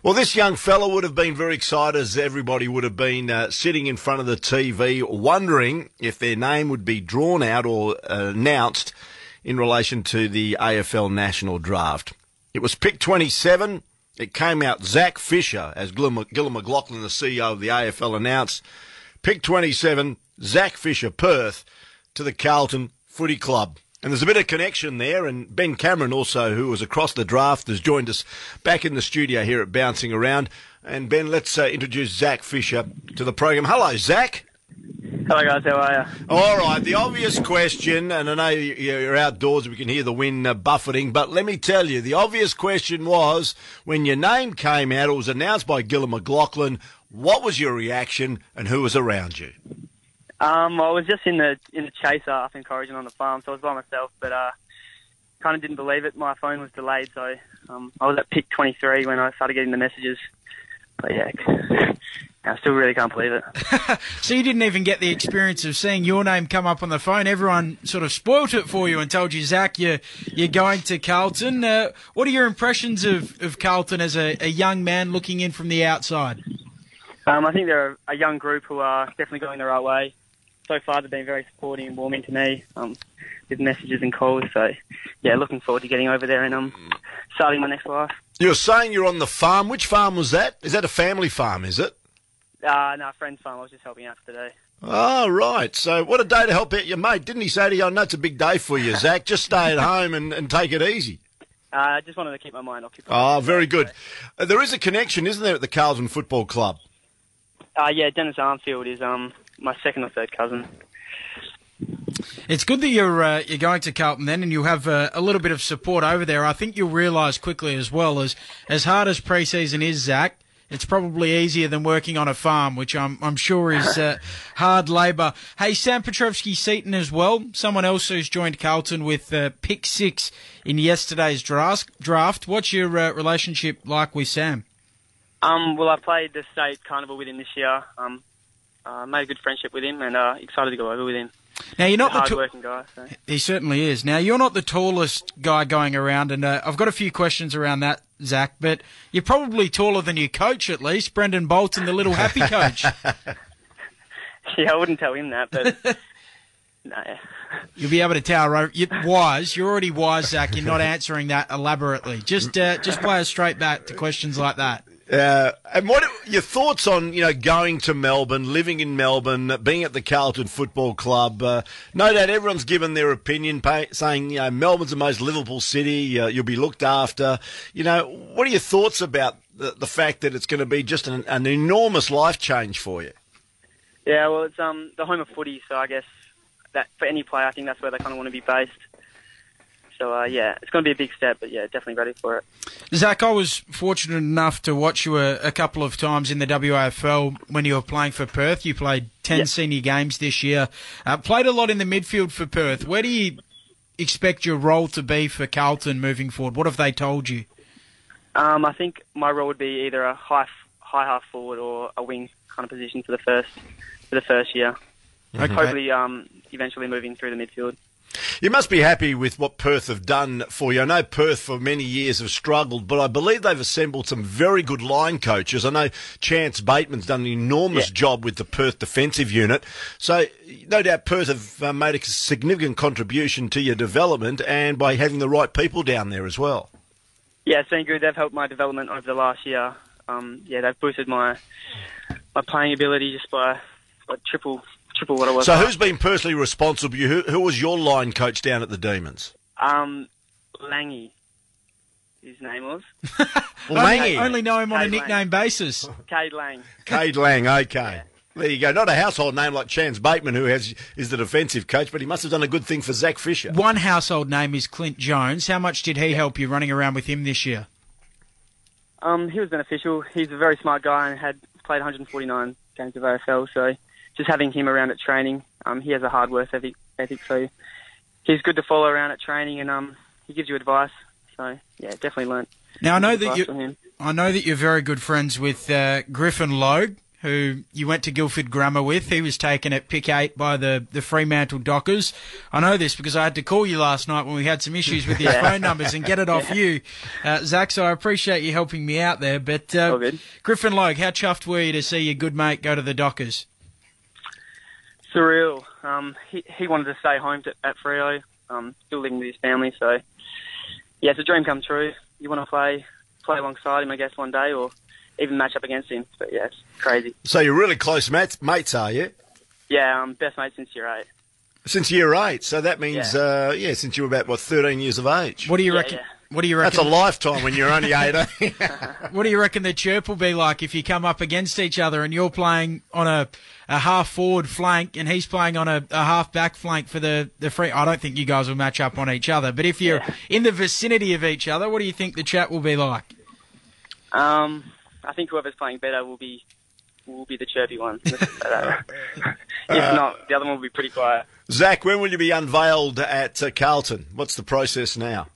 Well, this young fella would have been very excited, as everybody would have been sitting in front of the TV wondering if their name would be drawn out or announced in relation to the AFL National Draft. It was pick 27. It came out Zac Fisher, as Gillon McLachlan, the CEO of the AFL, announced. Pick 27, Zac Fisher, Perth, to the Carlton Footy Club. And there's a bit of connection there, and Ben Cameron also, who was across the draft, has joined us back in the studio here at Bouncing Around. And Ben, let's introduce Zac Fisher to the program. Hello, Zac. Hello guys, how are you? All right, the obvious question, and I know you're outdoors, we can hear the wind buffeting, but let me tell you, the obvious question was, when your name came out, it was announced by Gillon McLachlan, what was your reaction and who was around you? I was just in the chaser up in Corrigan on the farm, so I was by myself, but kind of didn't believe it. My phone was delayed, so I was at pick 23 when I started getting the messages. But yeah, I still really can't believe it. So you didn't even get the experience of seeing your name come up on the phone. Everyone sort of spoilt it for you and told you, Zac, you're going to Carlton. What are your impressions of Carlton as a young man looking in from the outside? I think they're a young group who are definitely going the right way. So far, they've been very supportive and warming to me with messages and calls. So, yeah, looking forward to getting over there and starting my next life. You're saying you're on the farm. Which farm was that? Is that a family farm, is it? No, a friend's farm. I was just helping out today. Oh, right. So what a day to help out your mate. Didn't he say to you, I know it's a big day for you, Zac, just stay at home and take it easy? I just wanted to keep my mind occupied. Oh, very good. There is a connection, isn't there, at the Carlton Football Club? Yeah, Dennis Armfield is my second or third cousin. It's good that you're going to Carlton then, and you have a little bit of support over there. I think you'll realise quickly as well, as hard as pre-season is, Zac, it's probably easier than working on a farm, which I'm sure is hard labour. Hey, Sam Petrevski-Seton as well, someone else who's joined Carlton with pick 6 in yesterday's draft. What's your relationship like with Sam? Well, I played the state carnival with him this year. Made a good friendship with him, and excited to go over with him. Now you're not the hard-working guy. So. He certainly is. Now you're not the tallest guy going around, and I've got a few questions around that, Zac. But you're probably taller than your coach, at least, Brendan Bolton, the little happy coach. Yeah, I wouldn't tell him that, but no. You'll be able to tower over. You're wise. You're already wise, Zac. You're not answering that elaborately. Just play us straight back to questions like that. And what are your thoughts on, going to Melbourne, living in Melbourne, being at the Carlton Football Club? No doubt everyone's given their opinion, saying, Melbourne's the most livable city, you'll be looked after. What are your thoughts about the fact that it's going to be just an enormous life change for you? Yeah, well, it's the home of footy, so I guess that for any player, I think that's where they kind of want to be based. So, it's going to be a big step, but, definitely ready for it. Zac, I was fortunate enough to watch you a couple of times in the WAFL when you were playing for Perth. You played 10 senior games this year. Played a lot in the midfield for Perth. Where do you expect your role to be for Carlton moving forward? What have they told you? I think my role would be either a high half forward or a wing kind of position for the first year. Okay. Hopefully, eventually moving through the midfield. You must be happy with what Perth have done for you. I know Perth for many years have struggled, but I believe they've assembled some very good line coaches. I know Chance Bateman's done an enormous job with the Perth defensive unit. So no doubt Perth have made a significant contribution to your development and by having the right people down there as well. Yeah, it's been good. They've helped my development over the last year. They've boosted my playing ability just by triple what I was. So who's been personally responsible? Who was your line coach down at the Demons? Langy, his name was. Langy. Only know him on a nickname basis. Cade Lang. Cade Lang, okay. Yeah. There you go. Not a household name like Chance Bateman, who is the defensive coach, but he must have done a good thing for Zac Fisher. One household name is Clint Jones. How much did he help you running around with him this year? He was beneficial. He's a very smart guy and had played 149 games of AFL, so just having him around at training, he has a hard work ethic, so he's good to follow around at training, and he gives you advice. So definitely learnt. Now I know that you're very good friends with Griffin Logue, who you went to Guildford Grammar with. He was taken at pick 8 by the Fremantle Dockers. I know this because I had to call you last night when we had some issues with your phone numbers and get it off you, Zach, so I appreciate you helping me out there. But All good. Griffin Logue, how chuffed were you to see your good mate go to the Dockers? Surreal. He wanted to stay home at Freo, still living with his family, so yeah, it's a dream come true. You want to play alongside him, I guess, one day, or even match up against him. But yeah, it's crazy. So you're really close mates, are you? Yeah, best mate since year 8. Since year 8, so that means, since you were about, 13 years of age. What do you reckon? Yeah. What do you reckon? That's a lifetime when you're only 18. What do you reckon the chirp will be like if you come up against each other and you're playing on a half-forward flank and he's playing on a half-back flank for the free? I don't think you guys will match up on each other, but if you're in the vicinity of each other, what do you think the chat will be like? I think whoever's playing better will be the chirpy one. If not, the other one will be pretty quiet. Zach, when will you be unveiled at Carlton? What's the process now?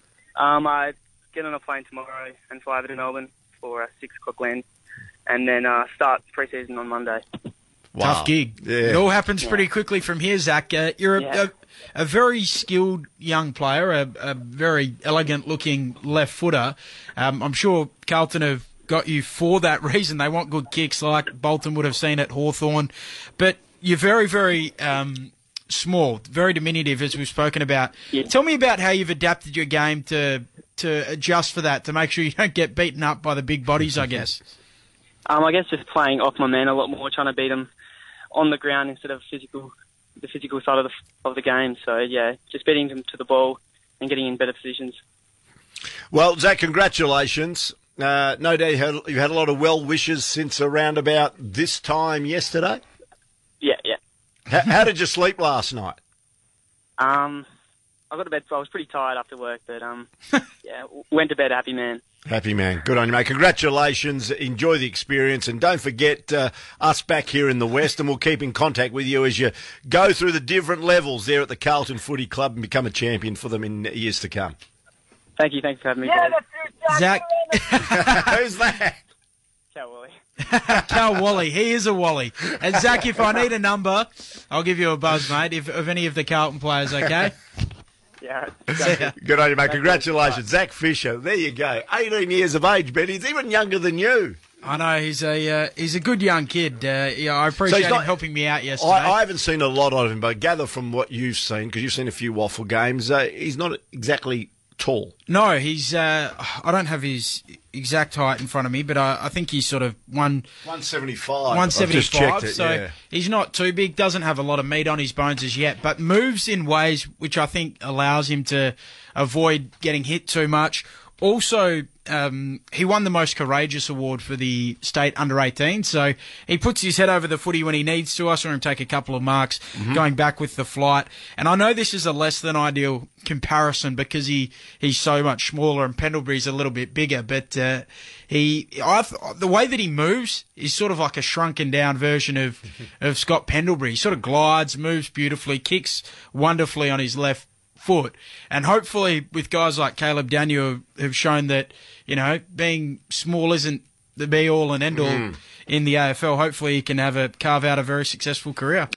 I get on a plane tomorrow and fly over to Melbourne for a 6 o'clock land, and then start pre-season on Monday. Wow. Tough gig. Yeah. It all happens pretty quickly from here, Zach. You're a very skilled young player, a very elegant-looking left footer. I'm sure Carlton have got you for that reason. They want good kicks like Bolton would have seen at Hawthorn. But you're very, very small, very diminutive, as we've spoken about. Yeah. Tell me about how you've adapted your game to adjust for that, to make sure you don't get beaten up by the big bodies, I guess. I guess just playing off my man a lot more, trying to beat them on the ground instead of the physical side of the game. So, yeah, just beating them to the ball and getting in better positions. Well, Zach, congratulations. No doubt you've had a lot of well wishes since around about this time yesterday. Yeah. How did you sleep last night? I got to bed, so I was pretty tired after work, but went to bed a happy man. Happy man. Good on you, mate. Congratulations. Enjoy the experience. And don't forget us back here in the West, and we'll keep in contact with you as you go through the different levels there at the Carlton Footy Club and become a champion for them in years to come. Thank you. Thanks for having me, guys. Zach. Who's that? Ciao, Wally. Cal Wally. He is a Wally. And Zach, if I need a number, I'll give you a buzz, mate, of any of the Carlton players, okay? Yeah. Good on you, mate. Congratulations. Zach Fisher. There you go. 18 years of age, Ben. He's even younger than you. I know. He's a good young kid. I appreciate him helping me out yesterday. I haven't seen a lot of him, but I gather from what you've seen, because you've seen a few Waffle games, he's not exactly tall. No, he's. I don't have his exact height in front of me, but I think he's sort of 175. 175. I've just checked it, so he's not too big. Doesn't have a lot of meat on his bones as yet, but moves in ways which I think allows him to avoid getting hit too much. Also, he won the Most Courageous Award for the state under-18, so he puts his head over the footy when he needs to. I saw him take a couple of marks going back with the flight. And I know this is a less than ideal comparison because he's so much smaller and Pendlebury's a little bit bigger, but the way that he moves is sort of like a shrunken down version of Scott Pendlebury. He sort of glides, moves beautifully, kicks wonderfully on his left foot, and hopefully with guys like Caleb Daniel who've shown that, being small isn't the be all and end all in the AFL, hopefully he can carve out a very successful career.